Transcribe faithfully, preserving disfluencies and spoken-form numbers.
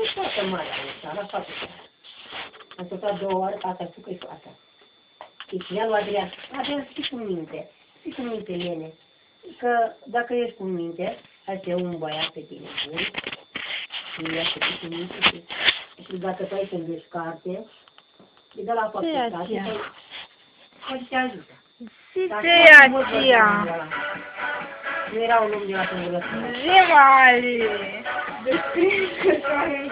foarte mare aici, la foarte tare. Am săpat două ori, asta știu că e fata. Și ea lui Adrian, Adrian, știi cu minte, știi cu minte, Lene, că dacă ești cu minte, hai să un băiat pe tine, bun? Și ea să știi cu minte și, și dacă tu ai să înveți carte, îi dă la facultate, și te ajută. Și ce e aceea? Nu era un om de la tângurătură. Zi, Mali! Descrie că